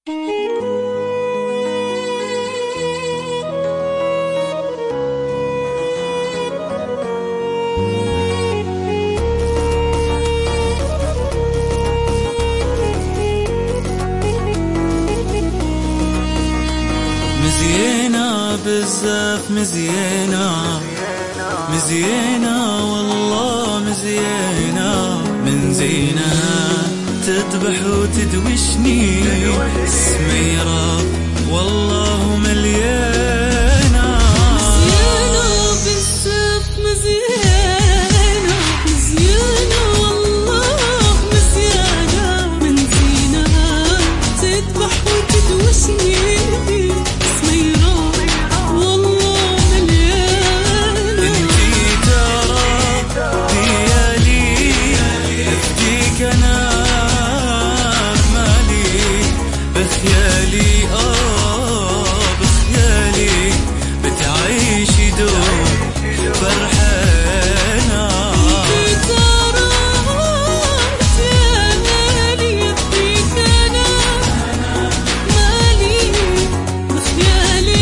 مزيانة بزاف مزيانة مزيانة والله مزيانة، من زينها تذبح وتدوشني سميرة والله مليانة. مزيانة بزاف مزيانة مزيانة والله مزيانة، من زينها تذبح وتدوشني بخيالي بخيالي بتعيشي دوب فرحانة. انتي ترى بخيالي يديك انا مالي، بخيالي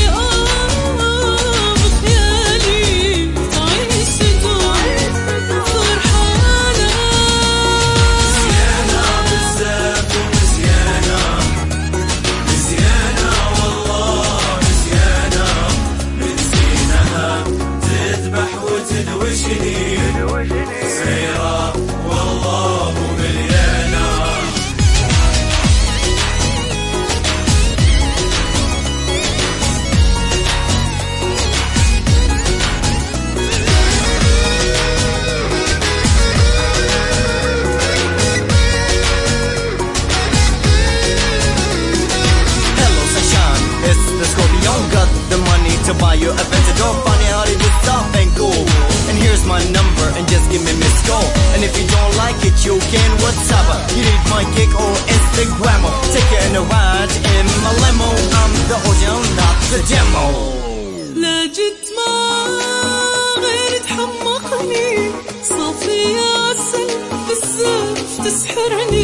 بخيالي بتعيشي دوب فرحانة. مزيانة بزاف ومزيانة مزيانة والله مزيانة، من زينها تذبح وتدوشني سيرة والله مليانة. Got the money to buy you a Aventador, funny how they do stuff and cool. And here's my number and just give me missed call. And if you don't like it, you can WhatsApp her. You need my kick or Instagram her. Take her in a ride in my limo. I'm the original, not the demo. لا جيت ما غير تحمقني، صافية عسل بزاف تسحرني.